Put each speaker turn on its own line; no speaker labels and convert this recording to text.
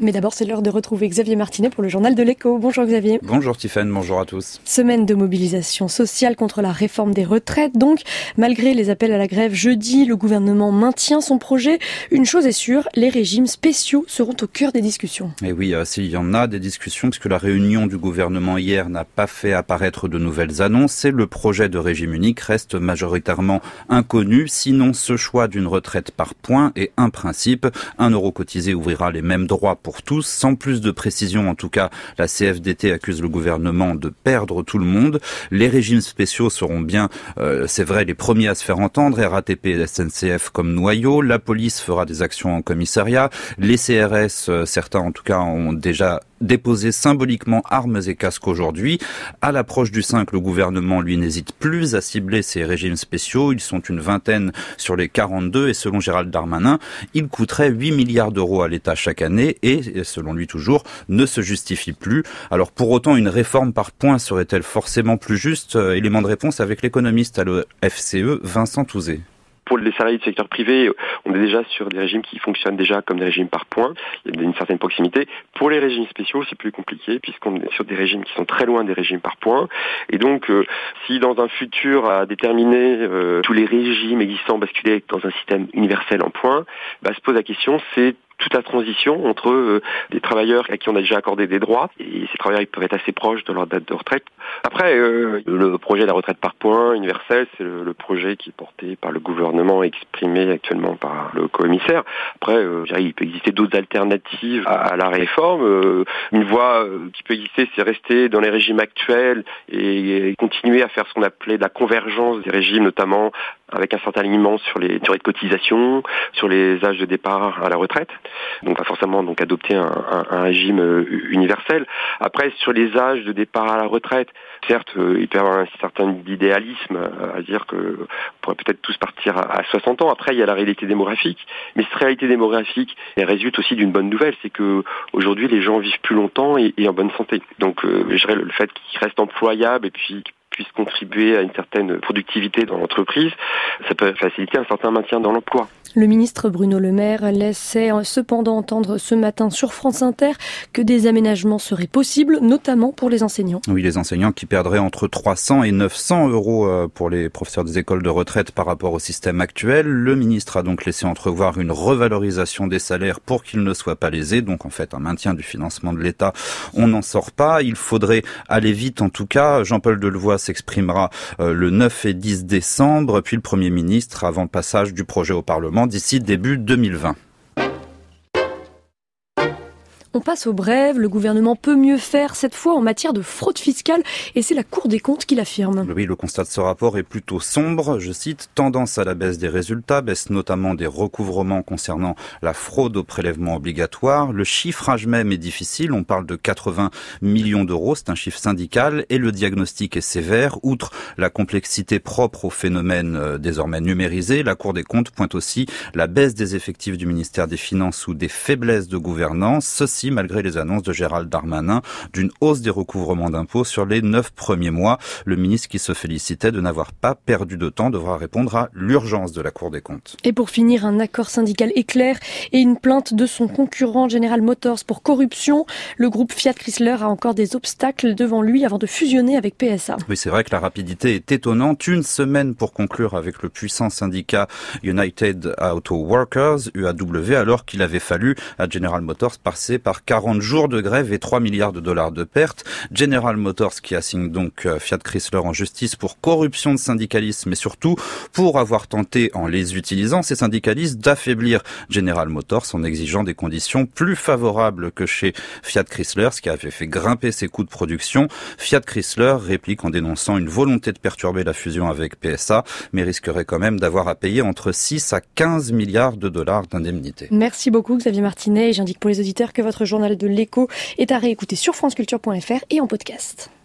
Mais d'abord, c'est l'heure de retrouver Xavier Martinet pour le journal de l'Écho. Bonjour Xavier.
Bonjour Tiffaine, bonjour à tous.
Semaine de mobilisation sociale contre la réforme des retraites. Donc, malgré les appels à la grève jeudi, le gouvernement maintient son projet. Une chose est sûre, les régimes spéciaux seront au cœur des discussions.
Et oui, s'il y en a des discussions, puisque la réunion du gouvernement hier n'a pas fait apparaître de nouvelles annonces, et le projet de régime unique reste majoritairement inconnu. Sinon, ce choix d'une retraite par points est un principe. 1 euro cotisé ouvrira les mêmes droits pour tous. Sans plus de précision, en tout cas, la CFDT accuse le gouvernement de perdre tout le monde. Les régimes spéciaux seront bien, c'est vrai, les premiers à se faire entendre. RATP et SNCF comme noyau. La police fera des actions en commissariat. Les CRS, certains en tout cas, ont déjà déposé symboliquement armes et casques aujourd'hui. À l'approche du 5, le gouvernement, lui, n'hésite plus à cibler ces régimes spéciaux. Ils sont une vingtaine sur les 42 et selon Gérald Darmanin, ils coûteraient 8 milliards d'euros à l'État chaque année et, selon lui toujours, ne se justifient plus. Alors pour autant, une réforme par points serait-elle forcément plus juste ? Élément de réponse avec l'économiste à l'FCE, Vincent Touzé.
Pour les salariés du secteur privé, on est déjà sur des régimes qui fonctionnent déjà comme des régimes par points. Il y a une certaine proximité. Pour les régimes spéciaux, c'est plus compliqué puisqu'on est sur des régimes qui sont très loin des régimes par points. Et donc, si dans un futur à déterminer tous les régimes existants basculer dans un système universel en points, se pose la question, c'est toute la transition entre des travailleurs à qui on a déjà accordé des droits, et ces travailleurs ils peuvent être assez proches de leur date de retraite. Après, le projet de la retraite par points universelle, c'est le projet qui est porté par le gouvernement, exprimé actuellement par le commissaire. Après, il peut exister d'autres alternatives à la réforme. Une voie qui peut exister, c'est rester dans les régimes actuels et continuer à faire ce qu'on appelait de la convergence des régimes, notamment avec un certain alignement sur les durées de cotisation, sur les âges de départ à la retraite. Donc pas forcément adopter un régime universel. Après, sur les âges de départ à la retraite, certes, il peut y avoir un certain idéalisme à dire que on pourrait peut-être tous partir à 60 ans. Après, il y a la réalité démographique. Mais cette réalité démographique, elle résulte aussi d'une bonne nouvelle, c'est que aujourd'hui les gens vivent plus longtemps et en bonne santé. Donc je dirais le fait qu'ils restent employables et puis puisse contribuer à une certaine productivité dans l'entreprise, ça peut faciliter un certain maintien dans l'emploi.
Le ministre Bruno Le Maire laissait cependant entendre ce matin sur France Inter que des aménagements seraient possibles, notamment pour les enseignants.
Oui, les enseignants qui perdraient entre 300 et 900 euros pour les professeurs des écoles de retraite par rapport au système actuel. Le ministre a donc laissé entrevoir une revalorisation des salaires pour qu'ils ne soient pas lésés. Donc en fait, un maintien du financement de l'État, on n'en sort pas. Il faudrait aller vite en tout cas. Jean-Paul Delevoye s'exprimera le 9 et 10 décembre, puis le Premier ministre avant le passage du projet au Parlement d'ici début 2020.
On passe aux brèves. Le gouvernement peut mieux faire, cette fois en matière de fraude fiscale, et c'est la Cour des comptes qui l'affirme.
Oui, le constat de ce rapport est plutôt sombre. Je cite, tendance à la baisse des résultats, baisse notamment des recouvrements concernant la fraude au prélèvement obligatoire. Le chiffrage même est difficile. On parle de 80 millions d'euros. C'est un chiffre syndical et le diagnostic est sévère. Outre la complexité propre au phénomène désormais numérisé, la Cour des comptes pointe aussi la baisse des effectifs du ministère des Finances ou des faiblesses de gouvernance. Ceci malgré les annonces de Gérald Darmanin d'une hausse des recouvrements d'impôts sur les 9 premiers mois. Le ministre qui se félicitait de n'avoir pas perdu de temps devra répondre à l'urgence de la Cour des comptes.
Et pour finir, un accord syndical éclair et une plainte de son concurrent General Motors pour corruption. Le groupe Fiat Chrysler a encore des obstacles devant lui avant de fusionner avec PSA.
Oui, c'est vrai que la rapidité est étonnante. Une semaine pour conclure avec le puissant syndicat United Auto Workers, UAW, alors qu'il avait fallu à General Motors passer par 40 jours de grève et 3 milliards de dollars de pertes. General Motors qui assigne donc Fiat Chrysler en justice pour corruption de syndicalisme et surtout pour avoir tenté, en les utilisant, ces syndicalistes, d'affaiblir General Motors en exigeant des conditions plus favorables que chez Fiat Chrysler, ce qui avait fait grimper ses coûts de production. Fiat Chrysler réplique en dénonçant une volonté de perturber la fusion avec PSA, mais risquerait quand même d'avoir à payer entre 6 à 15 milliards de dollars d'indemnités.
Merci beaucoup Xavier Martinet. Et j'indique pour les auditeurs que votre journal de l'Écho est à réécouter sur franceculture.fr et en podcast.